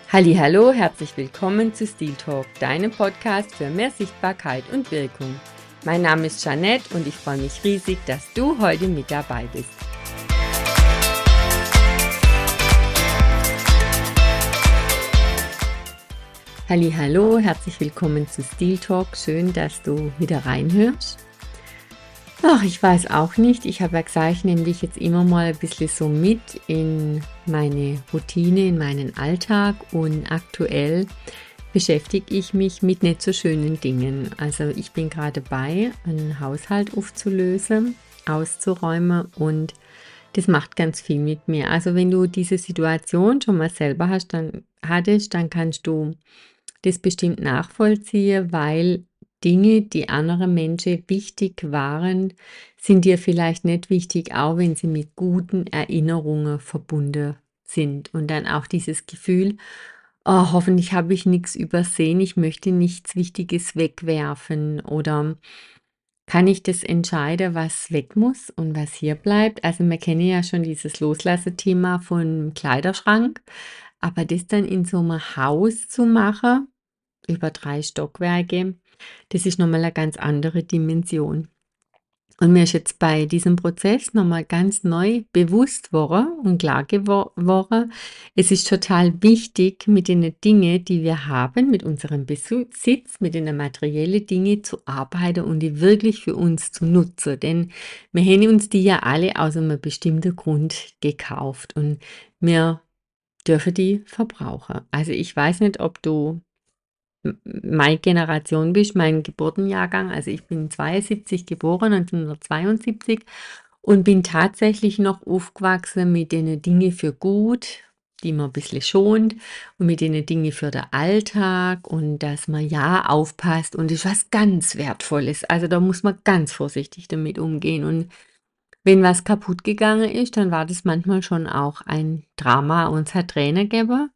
Hallihallo, herzlich willkommen zu Steel Talk, deinem Podcast für mehr Sichtbarkeit und Wirkung. Mein Name ist Jeanette und ich freue mich riesig, dass du heute mit dabei bist. Hallihallo, herzlich willkommen zu Steel Talk. Schön, dass du wieder reinhörst. Ach, ich weiß auch nicht. Ich habe ja gesagt, ich nehme dich jetzt immer mal ein bisschen so mit in meine Routine, in meinen Alltag, und aktuell beschäftige ich mich mit nicht so schönen Dingen. Also ich bin gerade dabei, einen Haushalt aufzulösen, auszuräumen, und das macht ganz viel mit mir. Also wenn du diese Situation schon mal selber hattest, dann kannst du das bestimmt nachvollziehen, weil Dinge, die anderen Menschen wichtig waren, sind dir vielleicht nicht wichtig, auch wenn sie mit guten Erinnerungen verbunden sind. Und dann auch dieses Gefühl, oh, hoffentlich habe ich nichts übersehen, ich möchte nichts Wichtiges wegwerfen, oder kann ich das entscheiden, was weg muss und was hier bleibt? Also wir kennen ja schon dieses Loslasse-Thema vom Kleiderschrank, aber das dann in so einem Haus zu machen, über 3 Stockwerke, das ist nochmal eine ganz andere Dimension. Und mir ist jetzt bei diesem Prozess nochmal ganz neu bewusst geworden und klar geworden, es ist total wichtig, mit den Dingen, die wir haben, mit unserem Besitz, mit den materiellen Dingen zu arbeiten und die wirklich für uns zu nutzen. Denn wir haben uns die ja alle aus einem bestimmten Grund gekauft und wir dürfen die verbrauchen. Also ich weiß nicht, ob du meine Generation bist, mein Geburtenjahrgang. Also ich bin 72 geboren, 1972, und bin tatsächlich noch aufgewachsen mit den Dingen für gut, die man ein bisschen schont, und mit den Dingen für den Alltag, und dass man ja aufpasst, und das ist was ganz Wertvolles. Also da muss man ganz vorsichtig damit umgehen, und wenn was kaputt gegangen ist, dann war das manchmal schon auch ein Drama und es hat Tränen gegeben.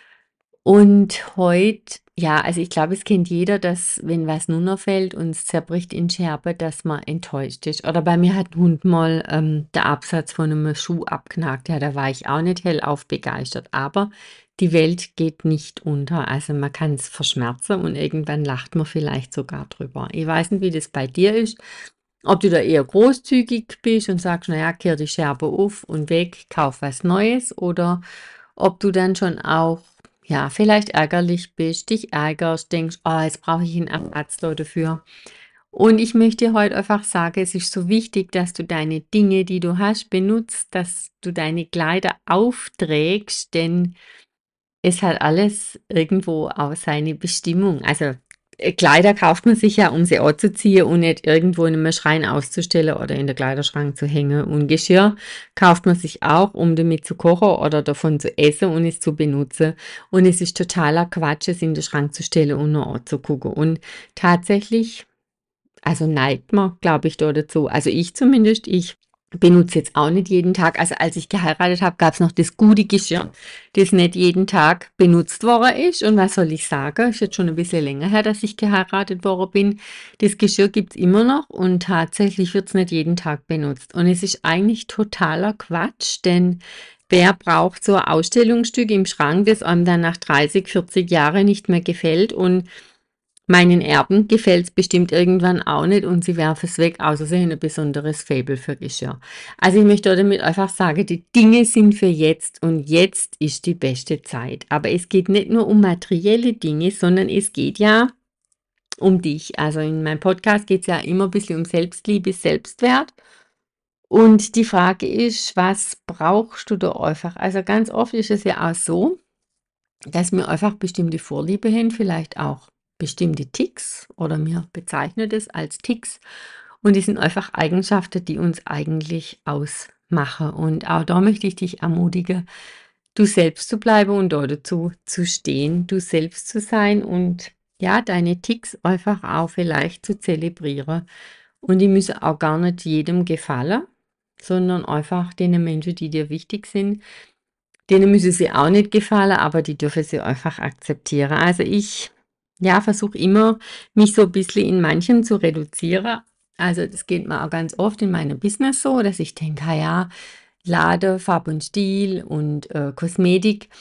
Und heute, ja, also ich glaube, es kennt jeder, dass wenn was runterfällt und es zerbricht in Scherben, dass man enttäuscht ist. Oder bei mir hat ein Hund mal der Absatz von einem Schuh abknackt. Ja, da war ich auch nicht hellauf begeistert. Aber die Welt geht nicht unter. Also man kann es verschmerzen und irgendwann lacht man vielleicht sogar drüber. Ich weiß nicht, wie das bei dir ist. Ob du da eher großzügig bist und sagst, naja, kehr die Scherbe auf und weg, kauf was Neues, oder ob du dann schon auch, ja, vielleicht ärgerlich bist, dich ärgerst, denkst, oh, jetzt brauche ich einen Ersatz dafür. Und ich möchte dir heute einfach sagen, es ist so wichtig, dass du deine Dinge, die du hast, benutzt, dass du deine Kleider aufträgst, denn es hat alles irgendwo auch seine Bestimmung. Also Kleider kauft man sich ja, um sie anzuziehen und nicht irgendwo in einem Schrein auszustellen oder in der Kleiderschrank zu hängen. Und Geschirr kauft man sich auch, um damit zu kochen oder davon zu essen und es zu benutzen. Und es ist totaler Quatsch, es in den Schrank zu stellen und nur anzugucken. Und tatsächlich, also neigt man, glaube ich, da dazu. Also ich zumindest, ich benutze jetzt auch nicht jeden Tag. Also als ich geheiratet habe, gab es noch das gute Geschirr, das nicht jeden Tag benutzt worden ist. Und was soll ich sagen? Ist jetzt schon ein bisschen länger her, dass ich geheiratet worden bin. Das Geschirr gibt es immer noch und tatsächlich wird es nicht jeden Tag benutzt. Und es ist eigentlich totaler Quatsch, denn wer braucht so ein Ausstellungsstück im Schrank, das einem dann nach 30, 40 Jahren nicht mehr gefällt? Und meinen Erben gefällt es bestimmt irgendwann auch nicht und sie werfen es weg, außer sie haben ein besonderes Faible für Geschirr. Also ich möchte damit einfach sagen, die Dinge sind für jetzt und jetzt ist die beste Zeit. Aber es geht nicht nur um materielle Dinge, sondern es geht ja um dich. Also in meinem Podcast geht es ja immer ein bisschen um Selbstliebe, Selbstwert. Und die Frage ist, was brauchst du da einfach? Also ganz oft ist es ja auch so, dass wir einfach bestimmte Vorliebe haben, vielleicht auch bestimmte Ticks, oder wir bezeichnen das als Ticks, und die sind einfach Eigenschaften, die uns eigentlich ausmachen. Und auch da möchte ich dich ermutigen, du selbst zu bleiben und dort dazu zu stehen, du selbst zu sein und ja, deine Ticks einfach auch vielleicht zu zelebrieren. Und die müssen auch gar nicht jedem gefallen, sondern einfach den Menschen, die dir wichtig sind. Denen müsse sie auch nicht gefallen, aber die dürfen sie einfach akzeptieren. Also ich, ja, versuche immer, mich so ein bisschen in manchen zu reduzieren. Also das geht mir auch ganz oft in meinem Business so, dass ich denke, ja, Lade, Farb und Stil und Kosmetik,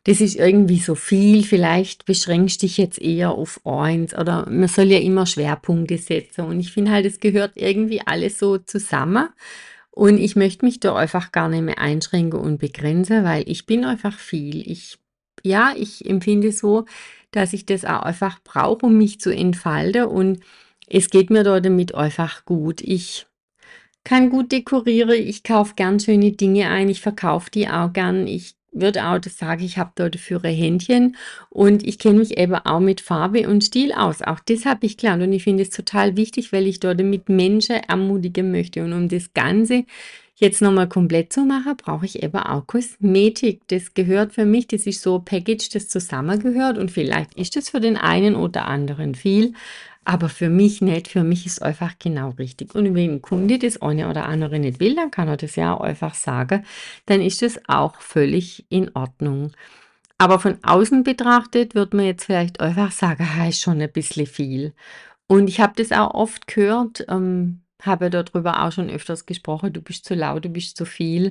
das ist irgendwie so viel, vielleicht beschränkst dich jetzt eher auf eins oder man soll ja immer Schwerpunkte setzen und ich finde halt, es gehört irgendwie alles so zusammen und ich möchte mich da einfach gar nicht mehr einschränken und begrenzen, weil ich bin einfach viel. Ja, ich empfinde so, dass ich das auch einfach brauche, um mich zu entfalten und es geht mir da damit einfach gut. Ich kann gut dekorieren, ich kaufe gern schöne Dinge ein, ich verkaufe die auch gern. Ich würde auch das sagen, ich habe da dafür ein Händchen und ich kenne mich eben auch mit Farbe und Stil aus. Auch das habe ich gelernt und ich finde es total wichtig, weil ich dort mit Menschen ermutigen möchte. Und um das Ganze jetzt nochmal komplett zu machen, brauche ich eben auch Kosmetik. Das gehört für mich, das ist so ein Package, das zusammengehört und vielleicht ist das für den einen oder anderen viel. Aber für mich nicht. Für mich ist einfach genau richtig. Und wenn ein Kunde das eine oder andere nicht will, dann kann er das ja auch einfach sagen. Dann ist das auch völlig in Ordnung. Aber von außen betrachtet wird man jetzt vielleicht einfach sagen, ist schon ein bisschen viel. Und ich habe das auch oft gehört, habe ja darüber auch schon öfters gesprochen, du bist zu laut, du bist zu viel.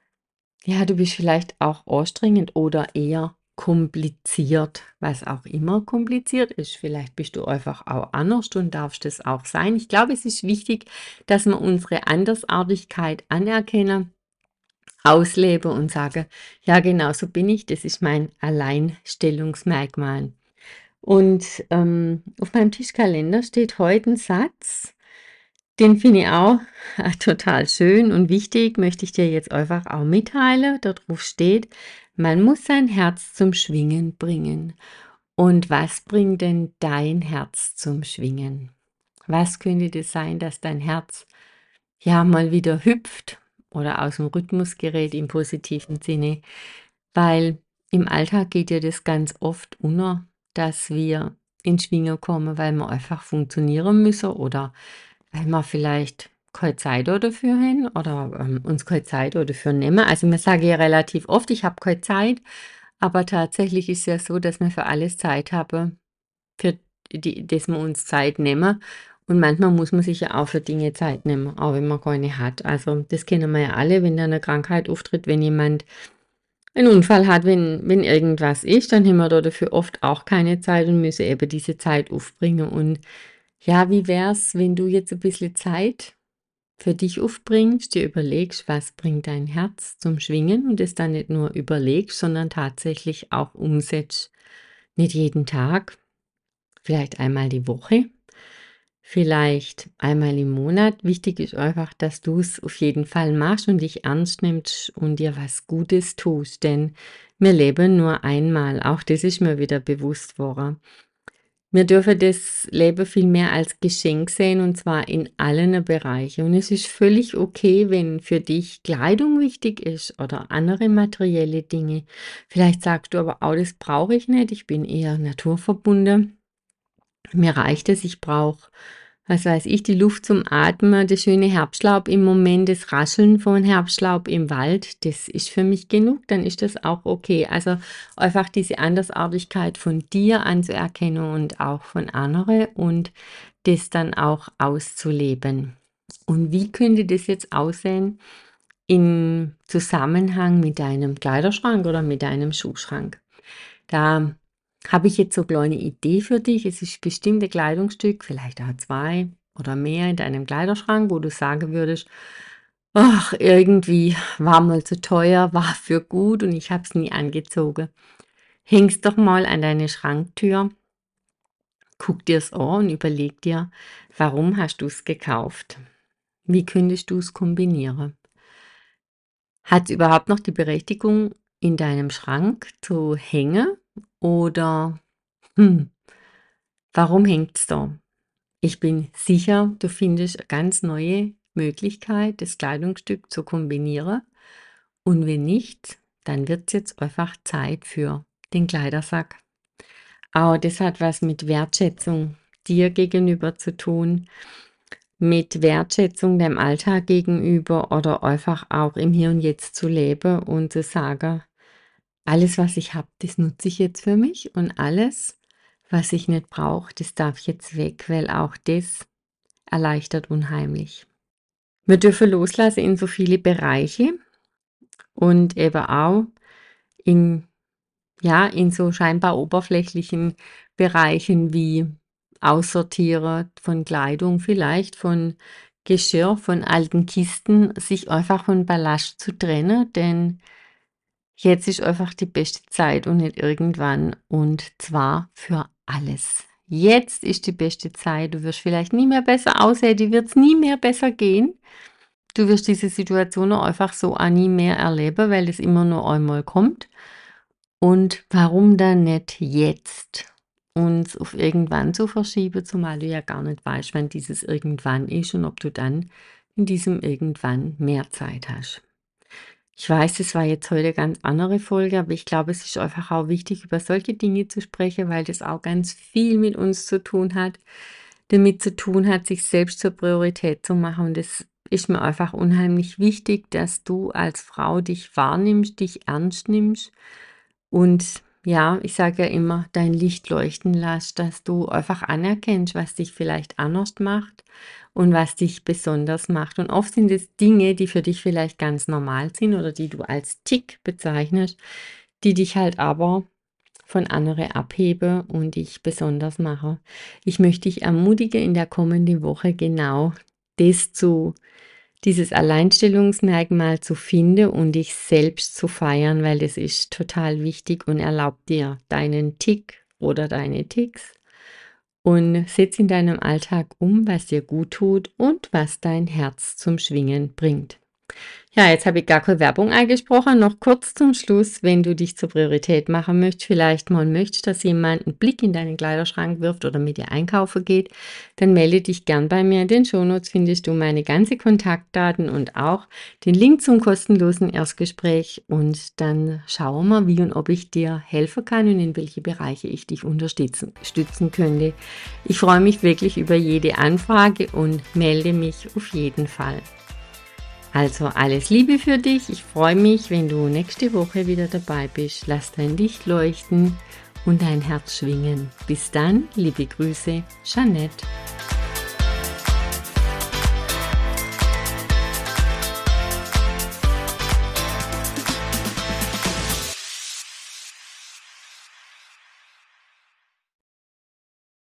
Ja, du bist vielleicht auch anstrengend oder eher kompliziert, was auch immer kompliziert ist. Vielleicht bist du einfach auch anders und darfst es auch sein. Ich glaube, es ist wichtig, dass wir unsere Andersartigkeit anerkennen, ausleben und sagen, ja, genau so bin ich, das ist mein Alleinstellungsmerkmal. Und auf meinem Tischkalender steht heute ein Satz, den finde ich auch total schön und wichtig, möchte ich dir jetzt einfach auch mitteilen. Dort drauf steht, man muss sein Herz zum Schwingen bringen. Und was bringt denn dein Herz zum Schwingen? Was könnte das sein, dass dein Herz ja mal wieder hüpft oder aus dem Rhythmus gerät im positiven Sinne? Weil im Alltag geht ja das ganz oft unter, dass wir in Schwingung kommen, weil wir einfach funktionieren müssen oder weil wir vielleicht keine Zeit auch dafür haben oder uns keine Zeit auch dafür nehmen. Also mir sage ja relativ oft, ich habe keine Zeit, aber tatsächlich ist ja so, dass wir für alles Zeit haben, für dass wir uns Zeit nehmen. Und manchmal muss man sich ja auch für Dinge Zeit nehmen, auch wenn man keine hat. Also das kennen wir ja alle, wenn da eine Krankheit auftritt, wenn jemand einen Unfall hat, wenn irgendwas ist, dann haben wir da dafür oft auch keine Zeit und müssen eben diese Zeit aufbringen. Und ja, wie wär's, wenn du jetzt ein bisschen Zeit für dich aufbringst, dir überlegst, was bringt dein Herz zum Schwingen und es dann nicht nur überlegst, sondern tatsächlich auch umsetzt. Nicht jeden Tag, vielleicht einmal die Woche, vielleicht einmal im Monat. Wichtig ist einfach, dass du es auf jeden Fall machst und dich ernst nimmst und dir was Gutes tust, denn wir leben nur einmal. Auch das ist mir wieder bewusst worden. Wir dürfen das Leben viel mehr als Geschenk sehen und zwar in allen Bereichen. Und es ist völlig okay, wenn für dich Kleidung wichtig ist oder andere materielle Dinge. Vielleicht sagst du aber auch, das brauche ich nicht, ich bin eher naturverbunden. Mir reicht es, ich brauche, was weiß ich, die Luft zum Atmen, das schöne Herbstlaub im Moment, das Rascheln von Herbstlaub im Wald, das ist für mich genug, dann ist das auch okay. Also einfach diese Andersartigkeit von dir anzuerkennen und auch von anderen und das dann auch auszuleben. Und wie könnte das jetzt aussehen im Zusammenhang mit deinem Kleiderschrank oder mit deinem Schuhschrank? Da habe ich jetzt so kleine Idee für dich. Es ist bestimmt ein Kleidungsstück, vielleicht auch 2 oder mehr in deinem Kleiderschrank, wo du sagen würdest: „Ach, irgendwie war mal zu teuer, war für gut und ich habe es nie angezogen.“ Häng's doch mal an deine Schranktür, guck dir's an und überleg dir: Warum hast du's gekauft? Wie könntest du's kombinieren? Hat's überhaupt noch die Berechtigung, in deinem Schrank zu hängen oder, hm, warum hängt's da? Ich bin sicher, du findest eine ganz neue Möglichkeit, das Kleidungsstück zu kombinieren. Und wenn nicht, dann wird's jetzt einfach Zeit für den Kleidersack. Aber das hat was mit Wertschätzung dir gegenüber zu tun, mit Wertschätzung deinem Alltag gegenüber oder einfach auch im Hier und Jetzt zu leben und zu sagen: „Alles, was ich habe, das nutze ich jetzt für mich und alles, was ich nicht brauche, das darf jetzt weg“, weil auch das erleichtert unheimlich. Wir dürfen loslassen in so viele Bereiche und eben auch in ja, in so scheinbar oberflächlichen Bereichen wie Aussortieren von Kleidung, vielleicht von Geschirr, von alten Kisten, sich einfach von Ballast zu trennen, denn jetzt ist einfach die beste Zeit und nicht irgendwann und zwar für alles. Jetzt ist die beste Zeit. Du wirst vielleicht nie mehr besser aussehen, dir wird's nie mehr besser gehen. Du wirst diese Situation auch einfach so auch nie mehr erleben, weil das immer nur einmal kommt. Und warum dann nicht jetzt uns auf irgendwann zu verschieben, zumal du ja gar nicht weißt, wann dieses irgendwann ist und ob du dann in diesem irgendwann mehr Zeit hast. Ich weiß, es war jetzt heute eine ganz andere Folge, aber ich glaube, es ist einfach auch wichtig, über solche Dinge zu sprechen, weil das auch ganz viel mit uns zu tun hat, damit zu tun hat, sich selbst zur Priorität zu machen. Und das ist mir einfach unheimlich wichtig, dass du als Frau dich wahrnimmst, dich ernst nimmst und ja, ich sage ja immer, dein Licht leuchten lässt, dass du einfach anerkennst, was dich vielleicht anders macht und was dich besonders macht. Und oft sind es Dinge, die für dich vielleicht ganz normal sind oder die du als Tick bezeichnest, die dich halt aber von anderen abhebe und dich besonders mache. Ich möchte dich ermutigen, in der kommenden Woche genau das zu dieses Alleinstellungsmerkmal zu finden und dich selbst zu feiern, weil das ist total wichtig und erlaubt dir deinen Tick oder deine Ticks und setz in deinem Alltag um, was dir gut tut und was dein Herz zum Schwingen bringt. Ja, jetzt habe ich gar keine Werbung eingesprochen. Noch kurz zum Schluss, wenn du dich zur Priorität machen möchtest, vielleicht mal möchtest, dass jemand einen Blick in deinen Kleiderschrank wirft oder mit dir einkaufen geht, dann melde dich gern bei mir. In den Shownotes findest du meine ganze Kontaktdaten und auch den Link zum kostenlosen Erstgespräch und dann schauen wir, wie und ob ich dir helfen kann und in welche Bereiche ich dich unterstützen könnte. Ich freue mich wirklich über jede Anfrage und melde mich auf jeden Fall. Also alles Liebe für dich. Ich freue mich, wenn du nächste Woche wieder dabei bist. Lass dein Licht leuchten und dein Herz schwingen. Bis dann, liebe Grüße, Jeanette.